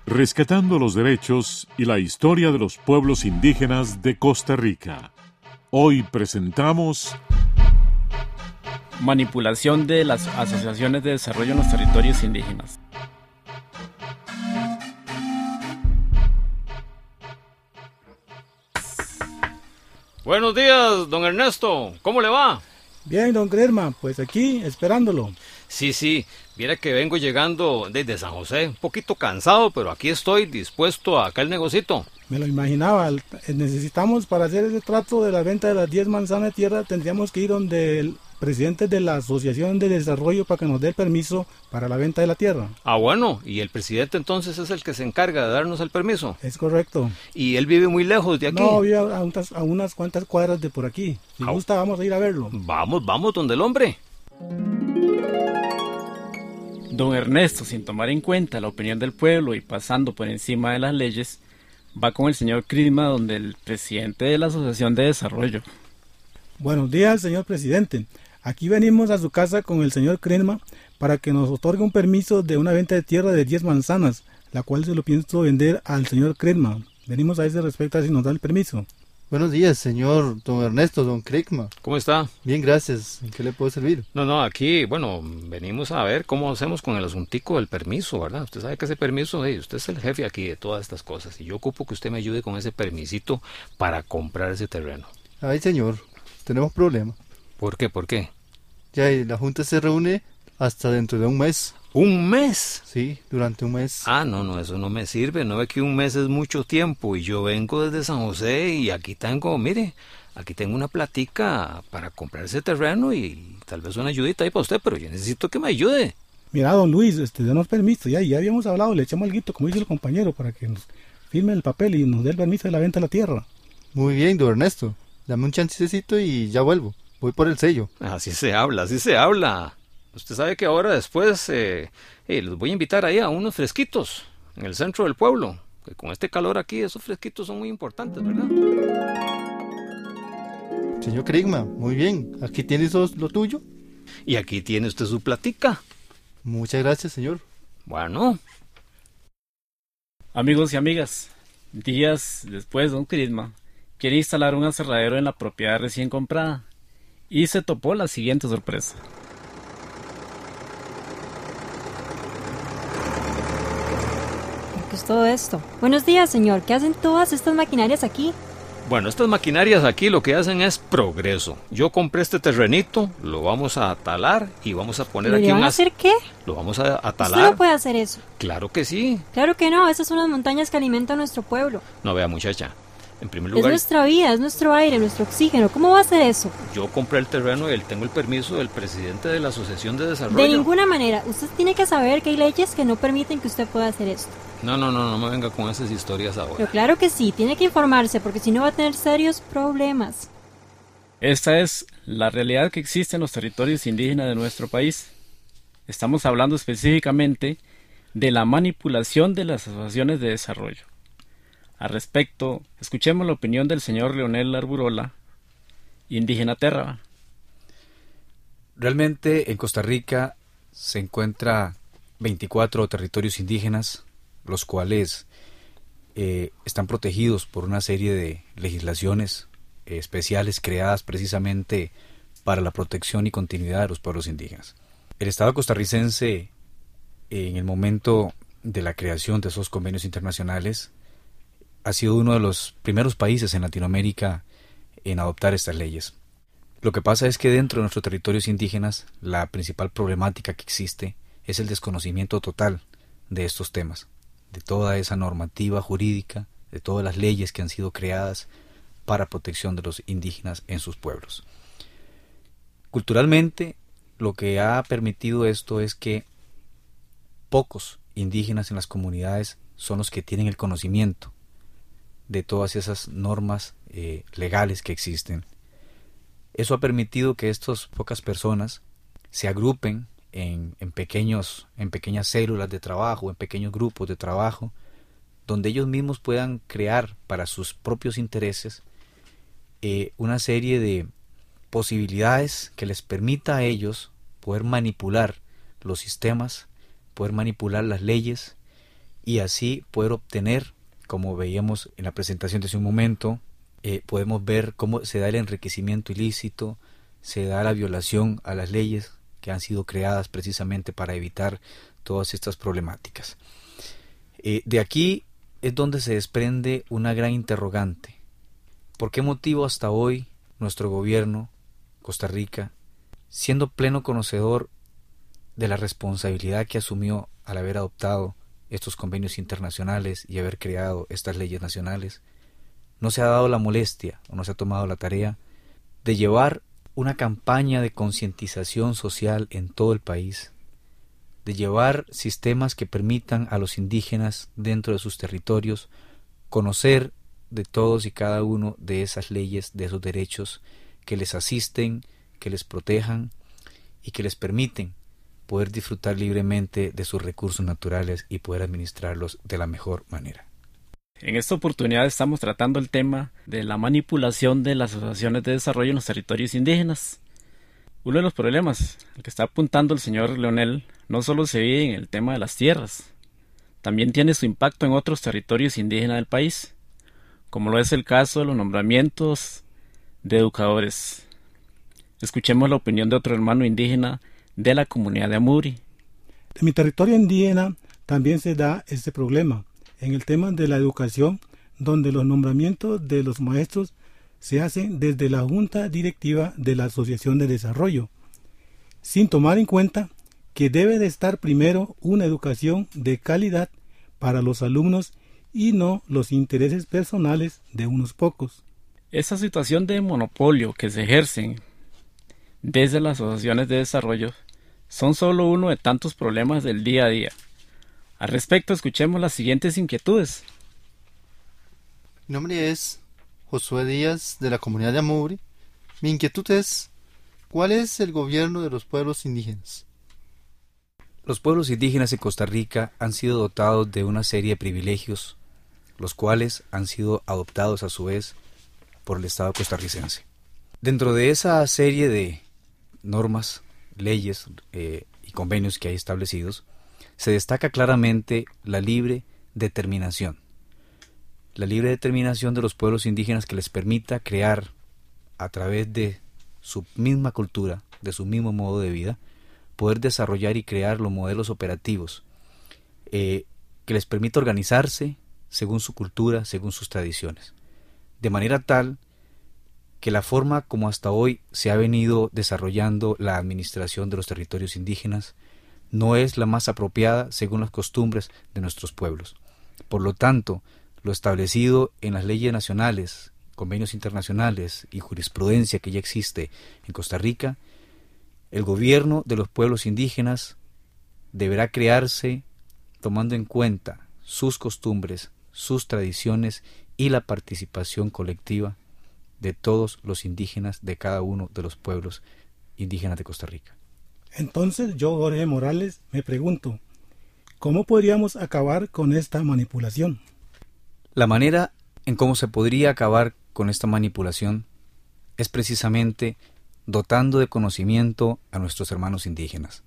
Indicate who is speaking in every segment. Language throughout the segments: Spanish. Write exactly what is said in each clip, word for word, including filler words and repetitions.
Speaker 1: rescatando los derechos y la historia de los pueblos indígenas de Costa Rica. Hoy presentamos
Speaker 2: manipulación de las asociaciones de desarrollo en los territorios indígenas.
Speaker 3: Buenos días, don Ernesto. ¿Cómo le va?
Speaker 4: Bien, don Cresma, pues aquí esperándolo.
Speaker 3: Sí, sí, viera que vengo llegando desde San José, un poquito cansado, pero aquí estoy dispuesto a acá el negocito.
Speaker 4: Me lo imaginaba, necesitamos para hacer ese trato de la venta de las diez manzanas de tierra, tendríamos que ir donde el presidente de la Asociación de Desarrollo para que nos dé el permiso para la venta de la tierra.
Speaker 3: Ah, bueno, y el presidente entonces es el que se encarga de darnos el permiso.
Speaker 4: Es correcto.
Speaker 3: ¿Y él vive muy lejos de aquí?
Speaker 4: No, vive a unas, a unas cuantas cuadras de por aquí. Si ah. gusta, vamos a ir a verlo.
Speaker 3: Vamos, vamos, donde el hombre.
Speaker 2: Don Ernesto, sin tomar en cuenta la opinión del pueblo y pasando por encima de las leyes, va con el señor Crisma, donde el presidente de la Asociación de Desarrollo.
Speaker 4: Buenos días, señor presidente. Aquí venimos a su casa con el señor Crisma para que nos otorgue un permiso de una venta de tierra de diez manzanas, la cual se lo pienso vender al señor Crisma. Venimos a ese respecto a si nos da el permiso.
Speaker 5: Buenos días, señor don Ernesto, don Crisma.
Speaker 3: ¿Cómo está?
Speaker 5: Bien, gracias. ¿En qué le puedo servir?
Speaker 3: No, no, aquí, bueno, venimos a ver cómo hacemos con el asuntico del permiso, ¿verdad? Usted sabe que ese permiso, hey, usted es el jefe aquí de todas estas cosas y yo ocupo que usted me ayude con ese permisito para comprar ese terreno.
Speaker 5: Ay, señor, tenemos problema.
Speaker 3: ¿Por qué? ¿Por qué?
Speaker 5: Ya, la junta se reúne hasta dentro de un mes.
Speaker 3: ¿Un mes?
Speaker 5: Sí, durante un mes.
Speaker 3: Ah, no, no, eso no me sirve. No ve que un mes es mucho tiempo y yo vengo desde San José y aquí tengo, mire, aquí tengo una platica para comprar ese terreno y tal vez una ayudita ahí para usted, pero yo necesito que me ayude.
Speaker 4: Mira, don Luis, este, denos permiso, ya, ya habíamos hablado, le echamos alguito, como dice el compañero, para que nos firme el papel y nos dé el permiso de la venta de la tierra.
Speaker 5: Muy bien, don Ernesto, dame un chancecito y ya vuelvo, voy por el sello.
Speaker 3: Así se habla, así se habla. Usted sabe que ahora después eh, eh, los voy a invitar ahí a unos fresquitos en el centro del pueblo. Que con este calor aquí, esos fresquitos son muy importantes, ¿verdad?
Speaker 5: Señor Crisma, muy bien. Aquí tiene lo tuyo.
Speaker 3: Y aquí tiene usted su platica.
Speaker 5: Muchas gracias, señor.
Speaker 3: Bueno.
Speaker 2: Amigos y amigas, días después, don Crisma quiere instalar un aserradero en la propiedad recién comprada. Y se topó la siguiente sorpresa.
Speaker 6: ¿Qué es todo esto? Buenos días, señor. ¿Qué hacen todas estas maquinarias aquí?
Speaker 3: Bueno, estas maquinarias aquí lo que hacen es progreso. Yo compré este terrenito, lo vamos a talar y vamos a poner aquí
Speaker 6: un... ¿Le van a hacer qué?
Speaker 3: Lo vamos a, a talar.
Speaker 6: Usted no puede hacer eso.
Speaker 3: Claro que sí.
Speaker 6: Claro que no, esas son las montañas que alimentan nuestro pueblo.
Speaker 3: No, vea, muchacha. En primer lugar,
Speaker 6: es nuestra vida, es nuestro aire, nuestro oxígeno. ¿Cómo va a hacer eso?
Speaker 3: Yo compré el terreno y tengo el permiso del presidente de la Asociación de Desarrollo.
Speaker 6: De ninguna manera. Usted tiene que saber que hay leyes que no permiten que usted pueda hacer esto.
Speaker 3: No, no, no, no me venga con esas historias ahora.
Speaker 6: Pero claro que sí, tiene que informarse porque si no va a tener serios problemas.
Speaker 2: Esta es la realidad que existe en los territorios indígenas de nuestro país. Estamos hablando específicamente de la manipulación de las asociaciones de desarrollo. Al respecto, escuchemos la opinión del señor Leonel Arburola, indígena Terra.
Speaker 7: Realmente en Costa Rica se encuentra veinticuatro territorios indígenas, los cuales eh, están protegidos por una serie de legislaciones eh, especiales creadas precisamente para la protección y continuidad de los pueblos indígenas. El Estado costarricense, en el momento de la creación de esos convenios internacionales, ha sido uno de los primeros países en Latinoamérica en adoptar estas leyes. Lo que pasa es que dentro de nuestros territorios indígenas la principal problemática que existe es el desconocimiento total de estos temas, de toda esa normativa jurídica, de todas las leyes que han sido creadas para protección de los indígenas en sus pueblos. Culturalmente, lo que ha permitido esto es que pocos indígenas en las comunidades son los que tienen el conocimiento de todas esas normas eh, legales que existen. Eso ha permitido que estas pocas personas se agrupen en, en, pequeños, en pequeñas células de trabajo, en pequeños grupos de trabajo, donde ellos mismos puedan crear para sus propios intereses eh, una serie de posibilidades que les permita a ellos poder manipular los sistemas, poder manipular las leyes y así poder obtener, como veíamos en la presentación de hace un momento, eh, podemos ver cómo se da el enriquecimiento ilícito, se da la violación a las leyes que han sido creadas precisamente para evitar todas estas problemáticas. Eh, de aquí es donde se desprende una gran interrogante. ¿Por qué motivo hasta hoy nuestro gobierno, Costa Rica, siendo pleno conocedor de la responsabilidad que asumió al haber adoptado estos convenios internacionales y haber creado estas leyes nacionales, no se ha dado la molestia o no se ha tomado la tarea de llevar una campaña de concientización social en todo el país, de llevar sistemas que permitan a los indígenas dentro de sus territorios conocer de todos y cada uno de esas leyes, de esos derechos que les asisten, que les protejan y que les permiten poder disfrutar libremente de sus recursos naturales y poder administrarlos de la mejor manera.
Speaker 2: En esta oportunidad estamos tratando el tema de la manipulación de las asociaciones de desarrollo en los territorios indígenas. Uno de los problemas al que está apuntando el señor Leonel no solo se ve en el tema de las tierras, también tiene su impacto en otros territorios indígenas del país, como lo es el caso de los nombramientos de educadores. Escuchemos la opinión de otro hermano indígena de la comunidad de Amuri.
Speaker 4: En mi territorio indígena también se da este problema en el tema de la educación, donde los nombramientos de los maestros se hacen desde la junta directiva de la Asociación de Desarrollo, sin tomar en cuenta que debe de estar primero una educación de calidad para los alumnos y no los intereses personales de unos pocos.
Speaker 2: Esa situación de monopolio que se ejercen desde las asociaciones de desarrollo son solo uno de tantos problemas del día a día. Al respecto, escuchemos las siguientes inquietudes.
Speaker 5: Mi nombre es Josué Díaz, de la comunidad de Amuri. Mi inquietud es, ¿cuál es el gobierno de los pueblos indígenas?
Speaker 7: Los pueblos indígenas en Costa Rica han sido dotados de una serie de privilegios, los cuales han sido adoptados a su vez por el Estado costarricense. Dentro de esa serie de normas, leyes eh, y convenios que hay establecidos, se destaca claramente la libre determinación. La libre determinación de los pueblos indígenas que les permita crear a través de su misma cultura, de su mismo modo de vida, poder desarrollar y crear los modelos operativos eh, que les permita organizarse según su cultura, según sus tradiciones, de manera tal que la forma como hasta hoy se ha venido desarrollando la administración de los territorios indígenas no es la más apropiada según las costumbres de nuestros pueblos. Por lo tanto, lo establecido en las leyes nacionales, convenios internacionales y jurisprudencia que ya existe en Costa Rica, el gobierno de los pueblos indígenas deberá crearse tomando en cuenta sus costumbres, sus tradiciones y la participación colectiva de todos los indígenas de cada uno de los pueblos indígenas de Costa Rica.
Speaker 4: Entonces yo, Jorge Morales, me pregunto, ¿cómo podríamos acabar con esta manipulación?
Speaker 7: La manera en cómo se podría acabar con esta manipulación es precisamente dotando de conocimiento a nuestros hermanos indígenas,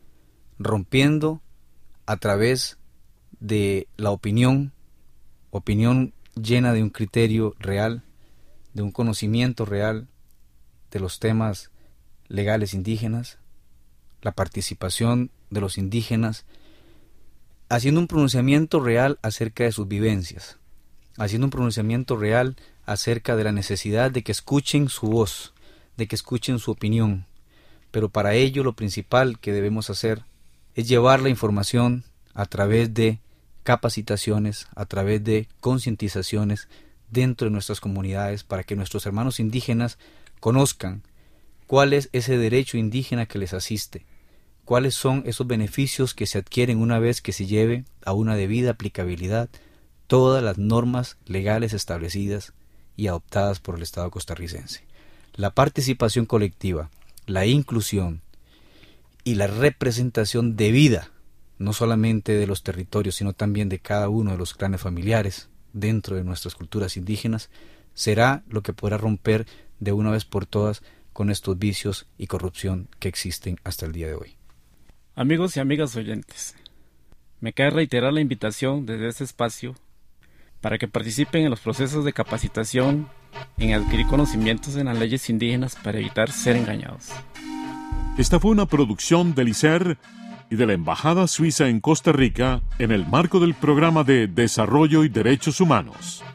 Speaker 7: rompiendo a través de la opinión, opinión llena de un criterio real, de un conocimiento real de los temas legales indígenas, la participación de los indígenas, haciendo un pronunciamiento real acerca de sus vivencias, haciendo un pronunciamiento real acerca de la necesidad de que escuchen su voz, de que escuchen su opinión. Pero para ello lo principal que debemos hacer es llevar la información a través de capacitaciones, a través de concientizaciones dentro de nuestras comunidades para que nuestros hermanos indígenas conozcan cuál es ese derecho indígena que les asiste, cuáles son esos beneficios que se adquieren una vez que se lleve a una debida aplicabilidad todas las normas legales establecidas y adoptadas por el Estado costarricense. La participación colectiva, la inclusión y la representación debida, no solamente de los territorios, sino también de cada uno de los clanes familiares dentro de nuestras culturas indígenas, será lo que podrá romper de una vez por todas con estos vicios y corrupción que existen hasta el día de hoy.
Speaker 2: Amigos y amigas oyentes, Me queda reiterar la invitación desde este espacio para que participen en los procesos de capacitación en adquirir conocimientos en las leyes indígenas para evitar ser engañados.
Speaker 1: Esta fue una producción del I C E R y de la Embajada Suiza en Costa Rica en el marco del Programa de Desarrollo y Derechos Humanos.